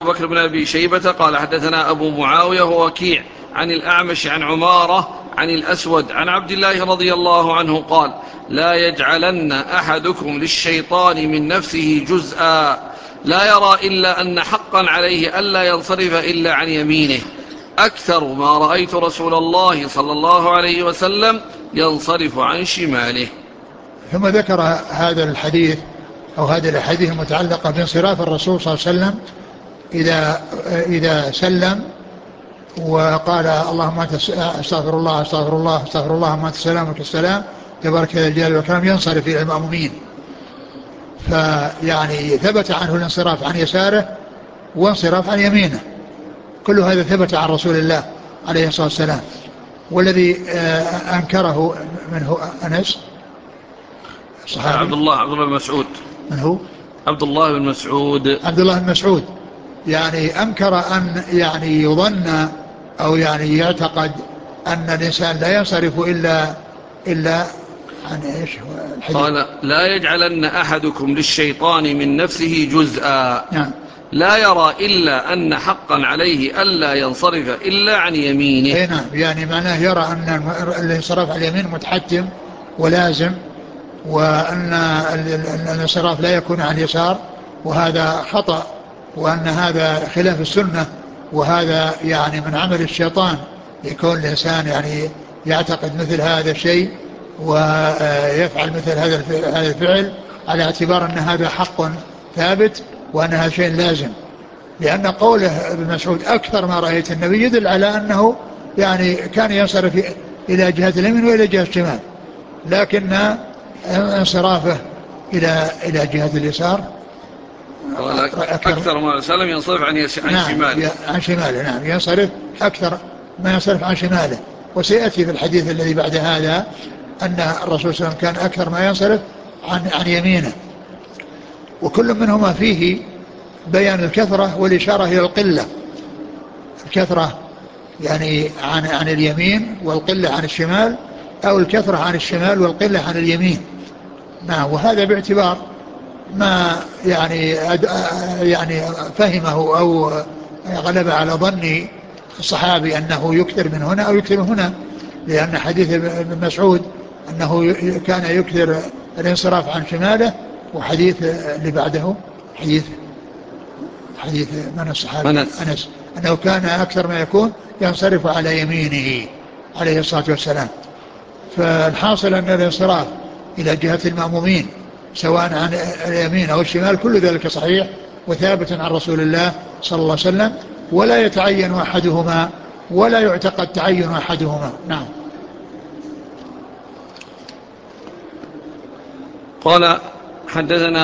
بكر بن أبي شيبة قال حدثنا أبو معاوية ووكيع عن الأعمش عن عمارة عن الأسود عن عبد الله رضي الله عنه قال لا يجعلن أحدكم للشيطان من نفسه جزءا لا يرى إلا أن حقا عليه ألا ينصرف إلا عن يمينه أكثر ما رأيت رسول الله صلى الله عليه وسلم ينصرف عن شماله. ثم ذكر هذا الحديث أو هذه الأحاديث المتعلقة بانصراف الرسول صلى الله عليه وسلم إذا سلم وقال اللهم أنت استغفر الله استغفر الله استغفر الله ما أنت السلام وك السلام تبارك يا الجلال والإكرام، ينصرف إلى المأمومين. فيعني ثبت عنه الانصراف عن يساره وانصراف عن يمينه، كل هذا ثبت عن رسول الله عليه الصلاة والسلام. والذي أنكره منه أنس الصحابي عبد الله بن مسعود. من هو؟ عبد الله بن مسعود. عبد الله بن مسعود يعني أنكر أن يعني يظن أو يعني يعتقد أن الإنسان لا ينصرف إلا عن إيش الحديث؟ قال لا يجعلن أحدكم للشيطان من نفسه جزءا نعم. لا يرى إلا أن حقا عليه ألا ينصرف إلا عن يمينه. أي نعم، يعني معناه يرى أن الانصراف على اليمين متحتم ولازم، وأن الانصراف لا يكون عن اليسار، وهذا خطأ، وأن هذا خلاف السنة، وهذا يعني من عمل الشيطان. يكون الإنسان يعني يعتقد مثل هذا الشيء ويفعل مثل هذا الفعل على اعتبار أن هذا حق ثابت وأن هذا شيء لازم، لأن قوله ابن مسعود أكثر ما رأيت النبي يدل على أنه يعني كان ينصرف إلى جهة اليمين وإلى جهة الشمال، لكن انصرافه إلى جهة اليسار أكثر ما سلم ينصرف عن شماله. عن شماله، نعم، ينصرف أكثر ما ينصرف عن شماله. وسيأتي في الحديث الذي بعد هذا أن الرسول صلى الله عليه وسلم كان أكثر ما ينصرف عن يمينه. وكل منهما فيه بيان الكثرة والإشارة إلى القلة. الكثرة يعني عن اليمين والقلة عن الشمال، أو الكثرة عن الشمال والقلة عن اليمين. نعم. وهذا باعتبار ما يعني فهمه أو غلب على ظن الصحابي أنه يكثر من هنا أو يكثر من هنا، لأن حديث ابن مسعود أنه كان يكثر الانصراف عن شماله، وحديث اللي بعده حديث من الصحابي أنس أنه كان أكثر ما يكون ينصرف على يمينه عليه الصلاة والسلام. فالحاصل أن الانصراف إلى جهة المأمومين سواء عن اليمين أو الشمال كل ذلك صحيح وثابت عن رسول الله صلى الله عليه وسلم، ولا يتعين أحدهما ولا يعتقد تعين أحدهما. نعم. قال حدثنا